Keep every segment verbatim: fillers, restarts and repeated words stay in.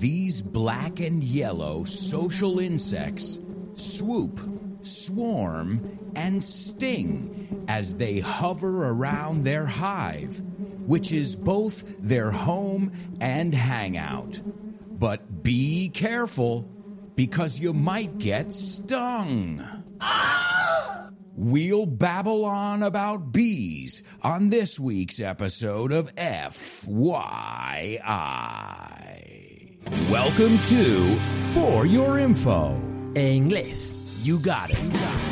These black and yellow social insects swoop, swarm, and sting as they hover around their hive, which is both their home and hangout. But be careful, because you might get stung. We'll babble on about bees on this week's episode of F Y I. Welcome to For Your Info. En inglés. You got it. You got it.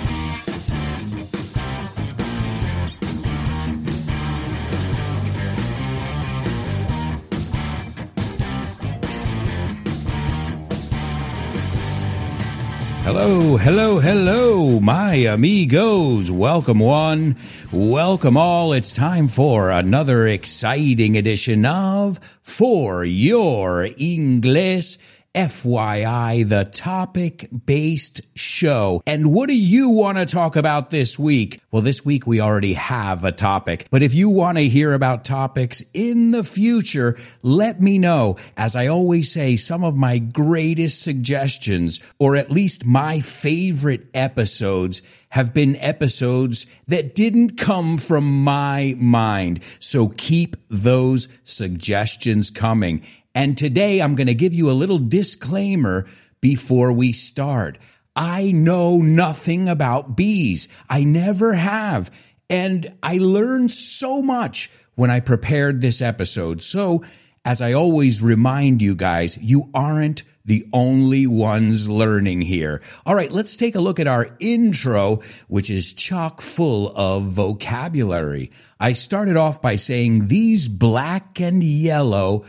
Hello, hello, hello, my amigos. Welcome one, welcome all. It's time for another exciting edition of For Your Inglés, F Y I, the topic-based show. And what do you want to talk about this week? Well, this week we already have a topic. But if you want to hear about topics in the future, let me know. As I always say, some of my greatest suggestions, or at least my favorite episodes, have been episodes that didn't come from my mind. So keep those suggestions coming. And today I'm going to give you a little disclaimer before we start. I know nothing about bees. I never have. And I learned so much when I prepared this episode. So, as I always remind you guys, you aren't the only ones learning here. All right, let's take a look at our intro, which is chock full of vocabulary. I started off by saying these black and yellow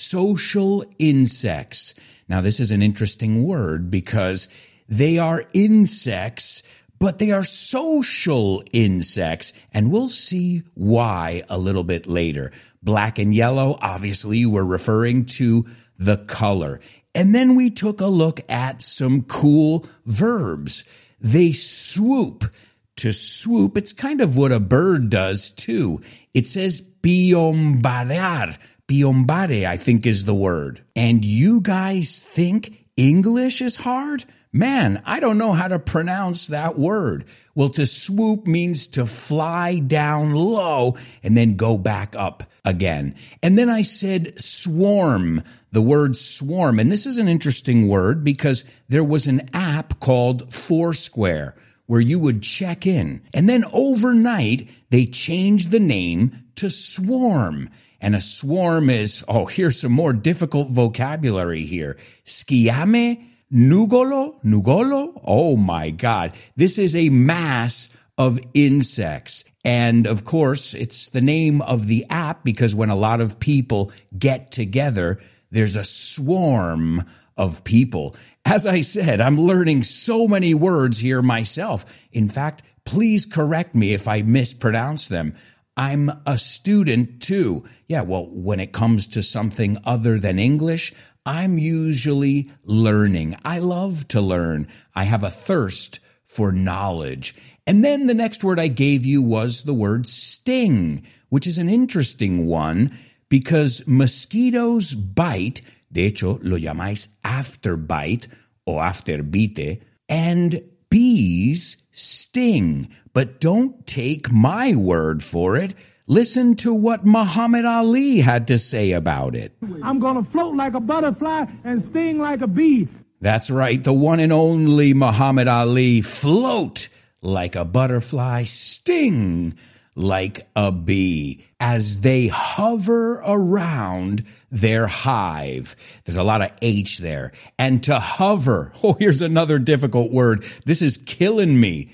social insects. Now, this is an interesting word because they are insects, but they are social insects, and we'll see why a little bit later. Black and yellow, obviously, we're referring to the color. And then we took a look at some cool verbs. They swoop. To swoop, it's kind of what a bird does, too. It says piombarear. Piombare, I think, is the word. And you guys think English is hard? Man, I don't know how to pronounce that word. Well, to swoop means to fly down low and then go back up again. And then I said swarm, the word swarm. And this is an interesting word because there was an app called Foursquare where you would check in. And then overnight, they changed the name to Swarm. And a swarm is, oh, here's some more difficult vocabulary here. Sciame, nugolo, nugolo. Oh my God. This is a mass of insects. And of course, it's the name of the app because when a lot of people get together, there's a swarm of people. As I said, I'm learning so many words here myself. In fact, please correct me if I mispronounce them. I'm a student too. Yeah, well, when it comes to something other than English, I'm usually learning. I love to learn. I have a thirst for knowledge. And then the next word I gave you was the word sting, which is an interesting one because mosquitoes bite. De hecho, lo llamáis afterbite o afterbite. And bees sting. But don't take my word for it. Listen to what Muhammad Ali had to say about it. I'm going to float like a butterfly and sting like a bee. That's right. The one and only Muhammad Ali. Float like a butterfly, sting like a bee as they hover around their hive. There's a lot of H there. And to hover, oh, here's another difficult word. This is killing me.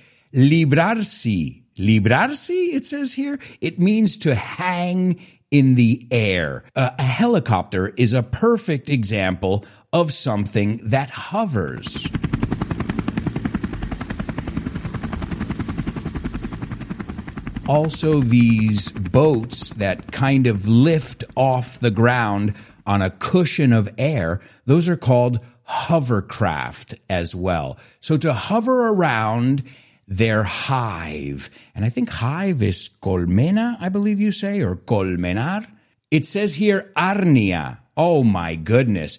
Librarse. Librarse, it says here. It means to hang in the air. Uh, a helicopter is a perfect example of something that hovers. Also, these boats that kind of lift off the ground on a cushion of air, those are called hovercraft as well. So to hover around their hive, and I think hive is colmena, I believe you say, or colmenar. It says here arnia. Oh my goodness.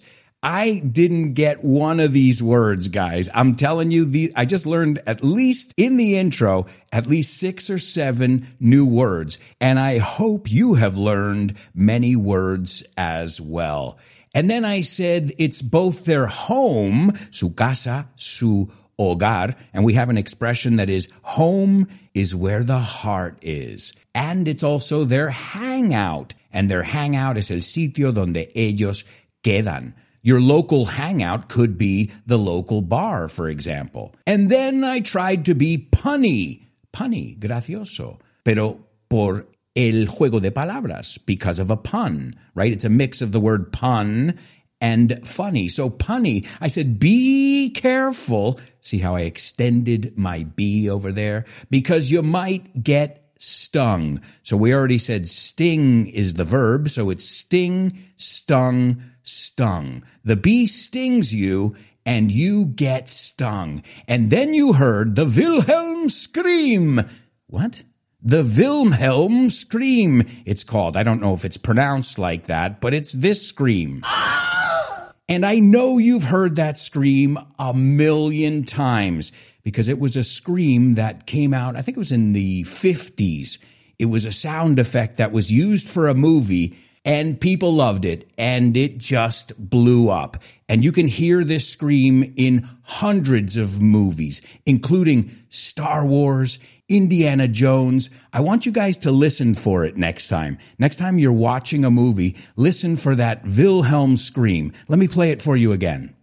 I didn't get one of these words, guys. I'm telling you, the, I just learned at least in the intro, at least six or seven new words. And I hope you have learned many words as well. And then I said it's both their home, su casa, su hogar, and we have an expression that is home is where the heart is. And it's also their hangout. And their hangout es el sitio donde ellos quedan. Your local hangout could be the local bar, for example. And then I tried to be punny. Punny, gracioso. Pero por el juego de palabras, because of a pun, right? It's a mix of the word pun and funny. So punny, I said, be careful. See how I extended my B over there? Because you might get stung. So we already said sting is the verb. So it's sting, stung, stung. The bee stings you and you get stung. And then you heard the Wilhelm scream. What? The Wilhelm scream, it's called. I don't know if it's pronounced like that, but it's this scream. And I know you've heard that scream a million times because it was a scream that came out, I think it was in the fifties. It was a sound effect that was used for a movie and people loved it and it just blew up. And you can hear this scream in hundreds of movies, including Star Wars, Indiana Jones. I want you guys to listen for it next time. Next time you're watching a movie, listen for that Wilhelm scream. Let me play it for you again.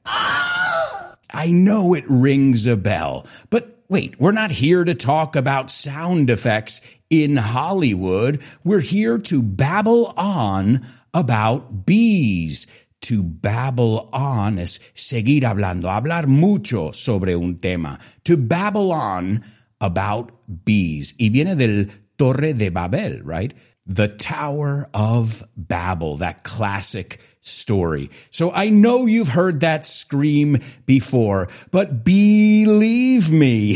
I know it rings a bell, but wait, we're not here to talk about sound effects in Hollywood. We're here to babble on about bees. To babble on es seguir hablando, hablar mucho sobre un tema. To babble on about bees. Y viene del Torre de Babel, right? The Tower of Babel, that classic story. So I know you've heard that scream before, but believe me.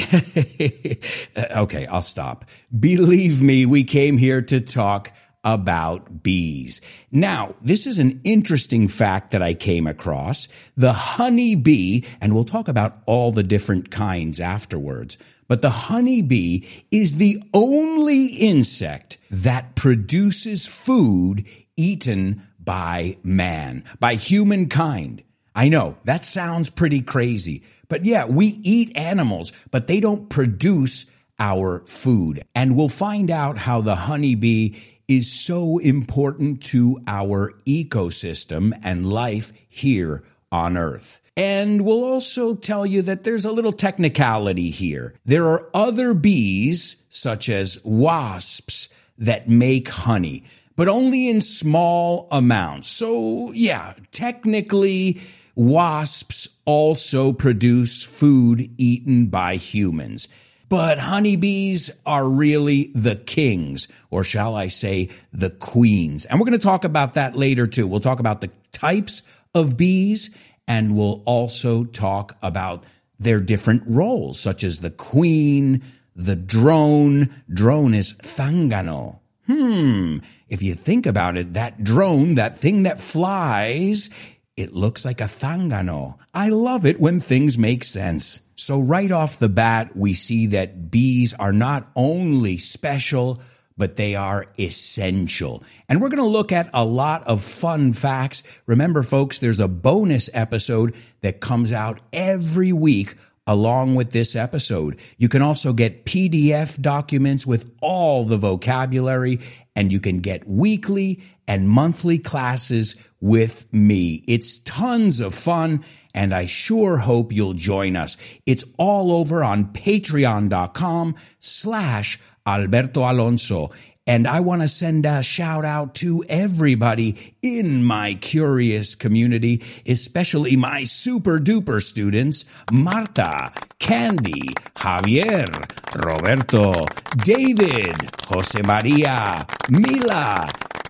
Okay, I'll stop. Believe me, we came here to talk about bees. Now, this is an interesting fact that I came across. The honey bee, and we'll talk about all the different kinds afterwards, but the honey bee is the only insect that produces food eaten by man, by humankind. I know, that sounds pretty crazy, but yeah, we eat animals, but they don't produce our food. And we'll find out how the honeybee is so important to our ecosystem and life here on Earth. And we'll also tell you that there's a little technicality here. There are other bees, such as wasps, that make honey, but only in small amounts. So yeah, technically, wasps also produce food eaten by humans. But honeybees are really the kings, or shall I say, the queens. And we're going to talk about that later too. We'll talk about the types of bees, and we'll also talk about their different roles, such as the queen, the drone. Drone is zángano. Hmm, if you think about it, that drone, that thing that flies, it looks like a zángano. I love it when things make sense. So right off the bat, we see that bees are not only special, but they are essential. And we're going to look at a lot of fun facts. Remember, folks, there's a bonus episode that comes out every week along with this episode. You can also get P D F documents with all the vocabulary, and you can get weekly and monthly classes with me. It's tons of fun, and I sure hope you'll join us. It's all over on patreon.com slash Alberto Alonso. And I want to send a shout out to everybody in my curious community, especially my super duper students, Marta, Candy, Javier, Roberto, David, Jose Maria, Mila,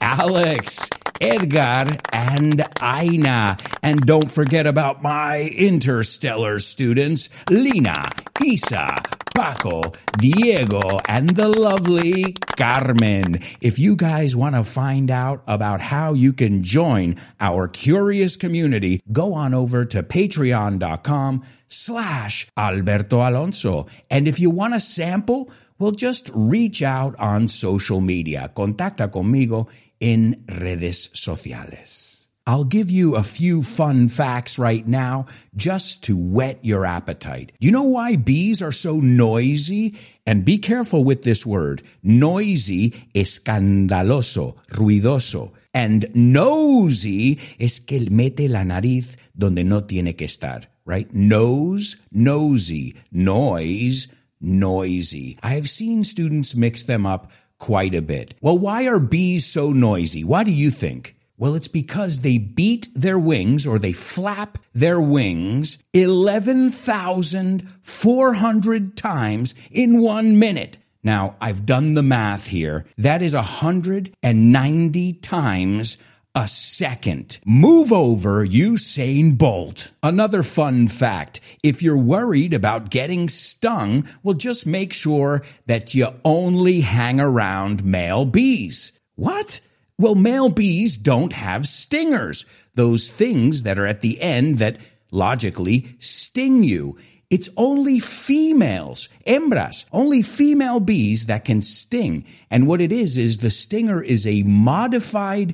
Alex, Edgar, and Aina. And don't forget about my interstellar students, Lina, Isa, Paco, Diego, and the lovely Carmen. If you guys want to find out about how you can join our curious community, go on over to patreon.com slash Alberto Alonso. And if you want a sample, well, just reach out on social media. Contacta conmigo en redes sociales. I'll give you a few fun facts right now just to whet your appetite. You know why bees are so noisy? And be careful with this word. Noisy, escandaloso, ruidoso. And nosy es que mete la nariz donde no tiene que estar, right? Nose, nosy. Noise, noisy. I've seen students mix them up quite a bit. Well, why are bees so noisy? Why do you think? Well, it's because they beat their wings, or they flap their wings eleven thousand four hundred times in one minute. Now, I've done the math here. That is one hundred ninety times a second. Move over, Usain Bolt. Another fun fact, if you're worried about getting stung, well, just make sure that you only hang around male bees. What? Well, male bees don't have stingers, those things that are at the end that logically sting you. It's only females, hembras, only female bees that can sting. And what it is, is the stinger is a modified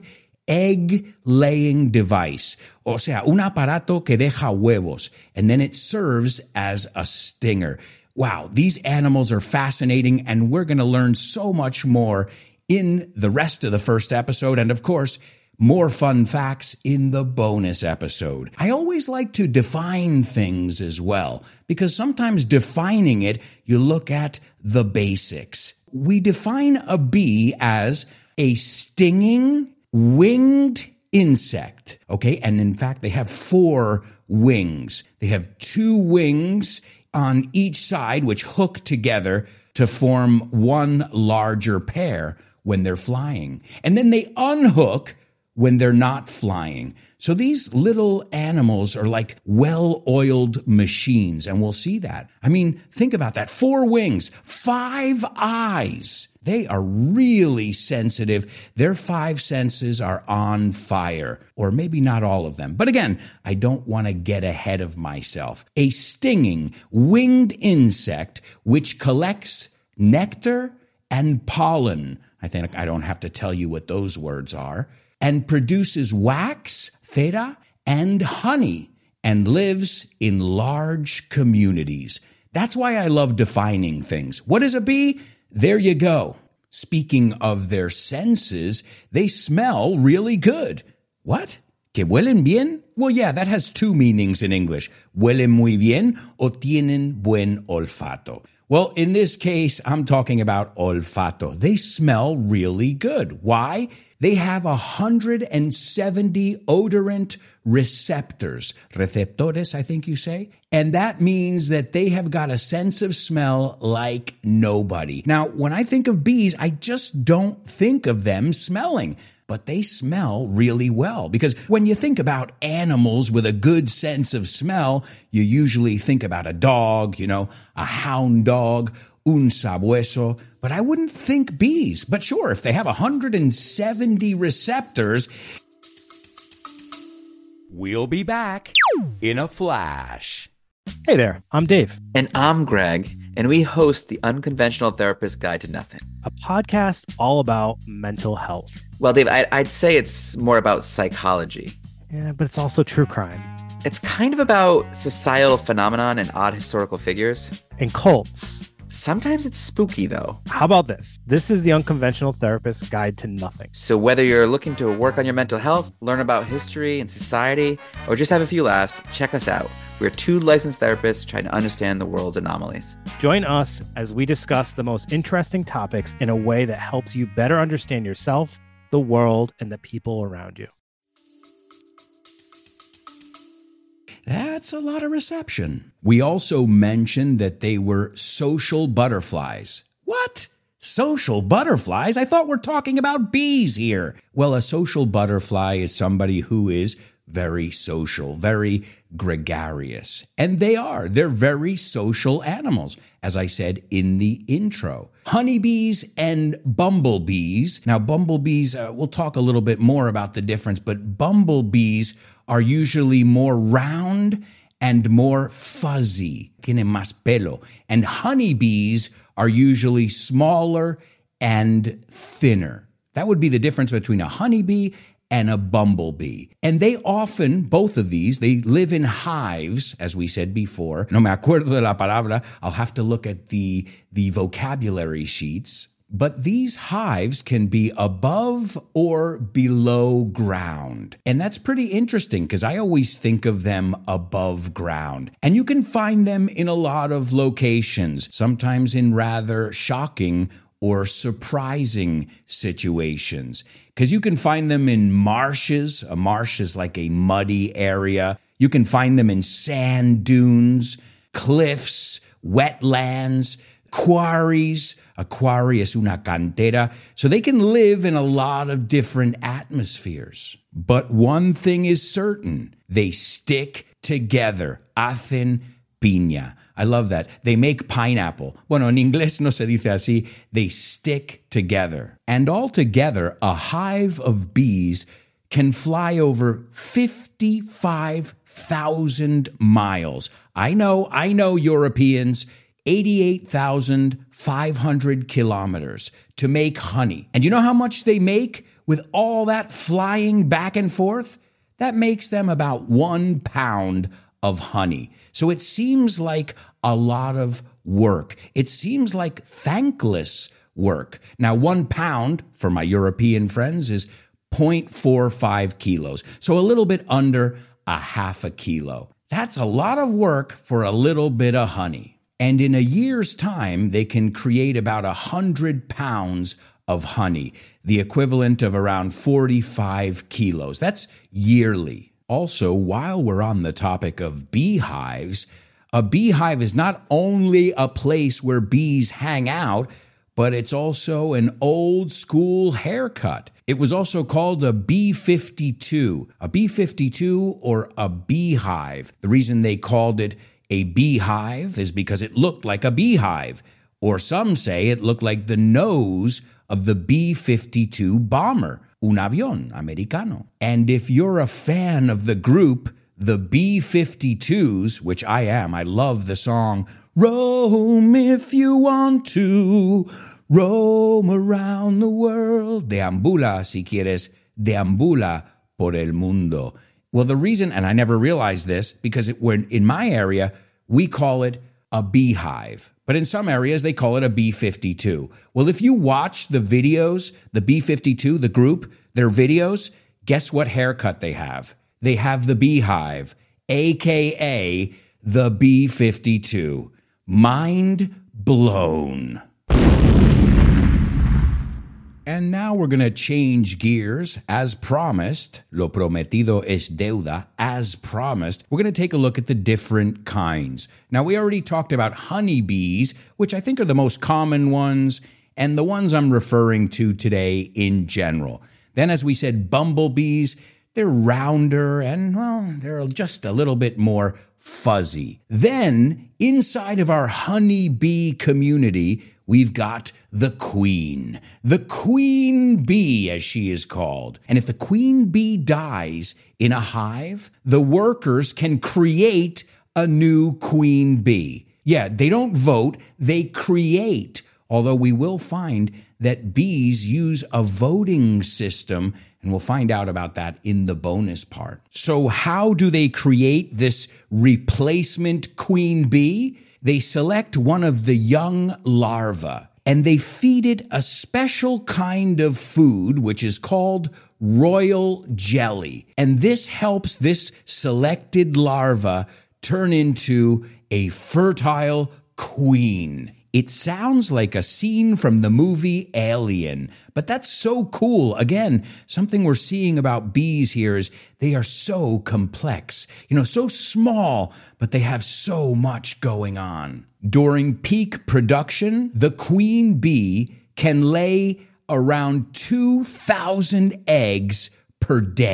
egg-laying device. O sea, un aparato que deja huevos, and then it serves as a stinger. Wow, these animals are fascinating, and we're going to learn so much more in the rest of the first episode, and of course, more fun facts in the bonus episode. I always like to define things as well, because sometimes defining it, you look at the basics. We define a bee as a stinging winged insect, okay? And in fact, they have four wings. They have two wings on each side, which hook together to form one larger pair when they're flying. And then they unhook when they're not flying. So these little animals are like well-oiled machines, and we'll see that. I mean, think about that. Four wings, five eyes. They are really sensitive. Their five senses are on fire, or maybe not all of them. But again, I don't want to get ahead of myself. A stinging winged insect which collects nectar and pollen. I think I don't have to tell you what those words are. And produces wax, cera, and honey, and lives in large communities. That's why I love defining things. What is a bee? There you go. Speaking of their senses, they smell really good. What? ¿Que huelen bien? Well, yeah, that has two meanings in English. Huelen muy bien o tienen buen olfato. Well, in this case, I'm talking about olfato. They smell really good. Why? They have one hundred seventy odorant receptors, receptores, I think you say. And that means that they have got a sense of smell like nobody. Now, when I think of bees, I just don't think of them smelling. But they smell really well, because when you think about animals with a good sense of smell, you usually think about a dog, you know, a hound dog, un sabueso, but I wouldn't think bees. But sure, if they have one hundred seventy receptors, we'll be back in a flash. Hey there, I'm Dave. And I'm Greg, and we host the Unconventional Therapist Guide to Nothing, a podcast all about mental health. Well, Dave, I, I'd say it's more about psychology. Yeah, but it's also true crime. It's kind of about societal phenomenon and odd historical figures. And cults. Sometimes it's spooky, though. How about this? This is the Unconventional Therapist Guide to Nothing. So whether you're looking to work on your mental health, learn about history and society, or just have a few laughs, check us out. We're two licensed therapists trying to understand the world's anomalies. Join us as we discuss the most interesting topics in a way that helps you better understand yourself, the world, and the people around you. That's a lot of reception. We also mentioned that they were social butterflies. What? Social butterflies? I thought we're talking about bees here. Well, a social butterfly is somebody who is very social, very gregarious. And they are. They're very social animals, as I said in the intro. Honeybees and bumblebees. Now, bumblebees, uh, we'll talk a little bit more about the difference, but bumblebees are usually more round and more fuzzy. Tienen más pelo. And honeybees are usually smaller and thinner. That would be the difference between a honeybee and a bumblebee. And they often, both of these, they live in hives, as we said before. No me acuerdo de la palabra. I'll have to look at the, the vocabulary sheets. But these hives can be above or below ground. And that's pretty interesting because I always think of them above ground. And you can find them in a lot of locations, sometimes in rather shocking or surprising situations. Because you can find them in marshes. A marsh is like a muddy area. You can find them in sand dunes, cliffs, wetlands, quarries. A quarry es una cantera. So they can live in a lot of different atmospheres. But one thing is certain. They stick together. Hacen piña. I love that. They make pineapple. Bueno, en inglés no se dice así. They stick together. And altogether, a hive of bees can fly over fifty-five thousand miles. I know, I know, Europeans, eighty-eight thousand five hundred kilometers to make honey. And you know how much they make with all that flying back and forth? That makes them about one pound of honey. So it seems like a lot of work. It seems like thankless work. Now, one pound, for my European friends, is zero point four five kilos. So a little bit under a half a kilo. That's a lot of work for a little bit of honey. And in a year's time, they can create about one hundred pounds of honey, the equivalent of around forty-five kilos. That's yearly. Also, while we're on the topic of beehives, a beehive is not only a place where bees hang out, but it's also an old school haircut. It was also called a B fifty-two, a B fifty-two or a beehive. The reason they called it a beehive is because it looked like a beehive, or some say it looked like the nose of the B fifty-two bomber, un avión americano. And if you're a fan of the group, the B fifty-twos, which I am, I love the song, roam if you want to, roam around the world, deambula si quieres, deambula por el mundo. Well, the reason, and I never realized this, because it, when in my area, we call it a beehive. But in some areas, they call it a B fifty-two. Well, if you watch the videos, the B fifty-two, the group, their videos, guess what haircut they have? They have the beehive, a k a the B fifty-two. Mind blown. And now we're going to change gears. As promised, lo prometido es deuda, as promised, we're going to take a look at the different kinds. Now, we already talked about honeybees, which I think are the most common ones, and the ones I'm referring to today in general. Then, as we said, bumblebees, they're rounder and, well, they're just a little bit more fuzzy. Then, inside of our honeybee community, we've got the queen, the queen bee, as she is called. And if the queen bee dies in a hive, the workers can create a new queen bee. Yeah, they don't vote, they create. Although we will find that bees use a voting system, and we'll find out about that in the bonus part. So how do they create this replacement queen bee? They select one of the young larvae, and they feed it a special kind of food, which is called royal jelly. And this helps this selected larva turn into a fertile queen. It sounds like a scene from the movie Alien, but that's so cool. Again, something we're seeing about bees here is they are so complex, you know, so small, but they have so much going on. During peak production, the queen bee can lay around two thousand eggs per day.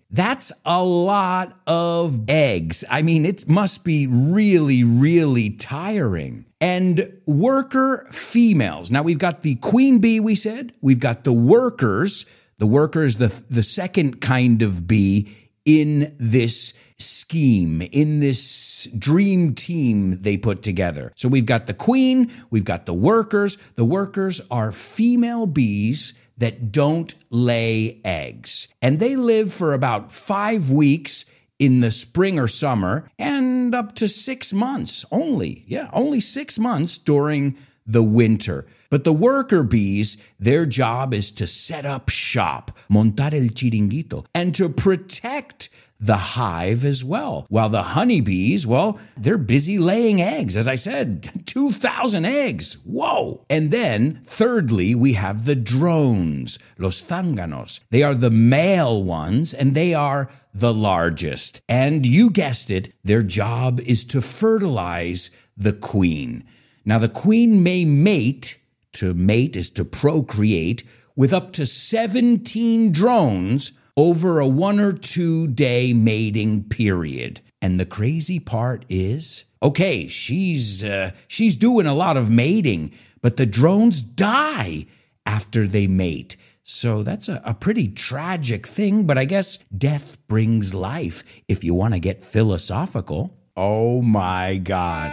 That's a lot of eggs. I mean, it must be really, really tiring. And worker females. Now, we've got the queen bee, we said. We've got the workers. The workers, the, the second kind of bee in this scheme, in this dream team they put together. So we've got the queen, we've got the workers. The workers are female bees that don't lay eggs. And they live for about five weeks in the spring or summer and up to six months only. Yeah, only six months during the winter. But the worker bees, their job is to set up shop, montar el chiringuito, and to protect the hive as well. While the honeybees, well, they're busy laying eggs. As I said, two thousand eggs. Whoa. And then, thirdly, we have the drones, los zánganos. They are the male ones, and they are the largest. And you guessed it, their job is to fertilize the queen. Now, the queen may mate, to mate is to procreate, with up to seventeen drones over a one or two day mating period. And the crazy part is, okay, she's uh, she's doing a lot of mating, but the drones die after they mate. So that's a, a pretty tragic thing, but I guess death brings life if you want to get philosophical. Oh my God.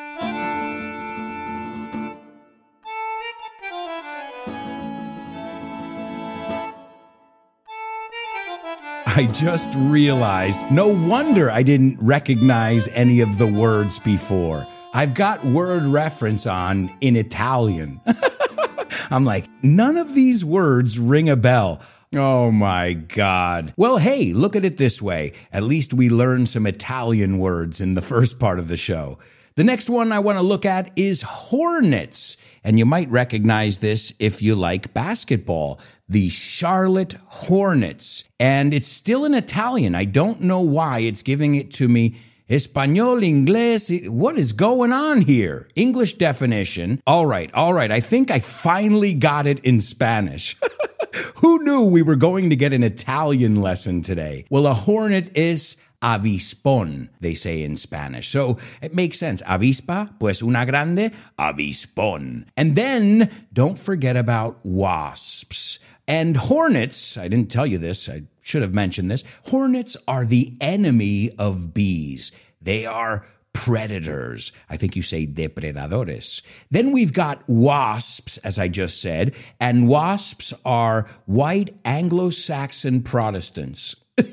I just realized, no wonder I didn't recognize any of the words before. I've got word reference on in Italian. I'm like, none of these words ring a bell. Oh my God. Well, hey, look at it this way. At least we learned some Italian words in the first part of the show. The next one I want to look at is hornets. And you might recognize this if you like basketball. The Charlotte Hornets. And it's still in Italian. I don't know why it's giving it to me Español, Inglés. What is going on here? English definition. All right, all right. I think I finally got it in Spanish. Who knew we were going to get an Italian lesson today? Well, a hornet is avispón, they say in Spanish. So it makes sense. Avispa, pues una grande avispón. And then don't forget about wasps. And hornets, I didn't tell you this, I should have mentioned this. Hornets are the enemy of bees. They are predators. I think you say depredadores. Then we've got wasps, as I just said, and wasps are white Anglo-Saxon Protestants.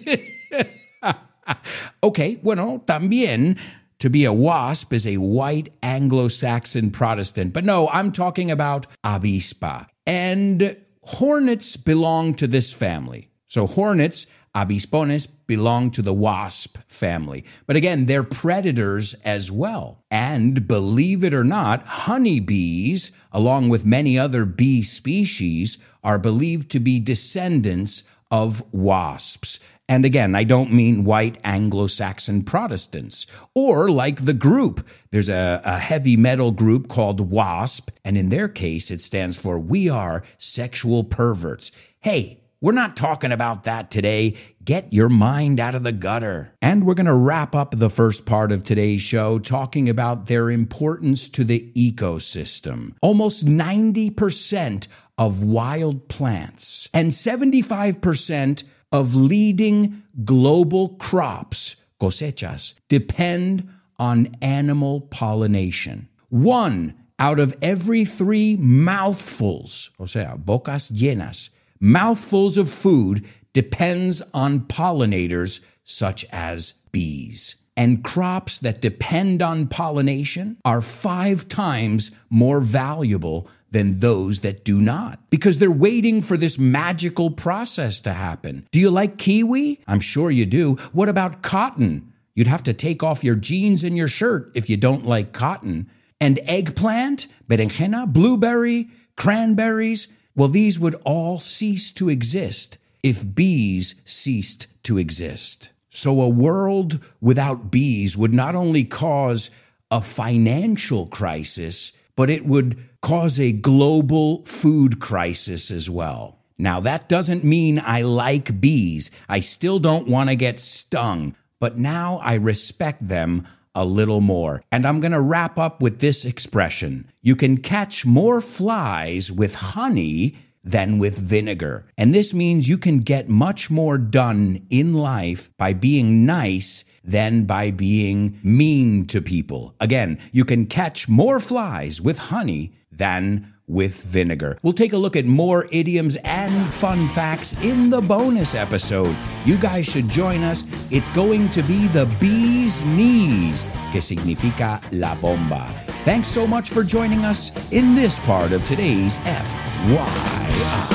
Okay, bueno, también to be a wasp is a white Anglo-Saxon Protestant. But no, I'm talking about avispa. And hornets belong to this family. So hornets, avispones, belong to the wasp family. But again, they're predators as well. And believe it or not, honeybees, along with many other bee species, are believed to be descendants of wasps. And again, I don't mean white Anglo-Saxon Protestants. Or like the group. There's a, a heavy metal group called WASP, and in their case, it stands for We Are Sexual Perverts. Hey, we're not talking about that today. Get your mind out of the gutter. And we're going to wrap up the first part of today's show talking about their importance to the ecosystem. Almost ninety percent of wild plants and seventy-five percent of leading global crops, cosechas, depend on animal pollination. One out of every three mouthfuls, o sea, bocas llenas, mouthfuls of food depends on pollinators such as bees. And crops that depend on pollination are five times more valuable than those that do not, because they're waiting for this magical process to happen. Do you like kiwi? I'm sure you do. What about cotton? You'd have to take off your jeans and your shirt if you don't like cotton. And eggplant, berenjena, blueberry, cranberries, well, these would all cease to exist if bees ceased to exist. So a world without bees would not only cause a financial crisis, but it would cause a global food crisis as well. Now, that doesn't mean I like bees. I still don't want to get stung, but now I respect them a little more. And I'm going to wrap up with this expression. You can catch more flies with honey than with vinegar. And this means you can get much more done in life by being nice than by being mean to people. Again, you can catch more flies with honey than with vinegar. We'll take a look at more idioms and fun facts in the bonus episode. You guys should join us. It's going to be the bee's knees, que significa la bomba. Thanks so much for joining us in this part of today's F Y I.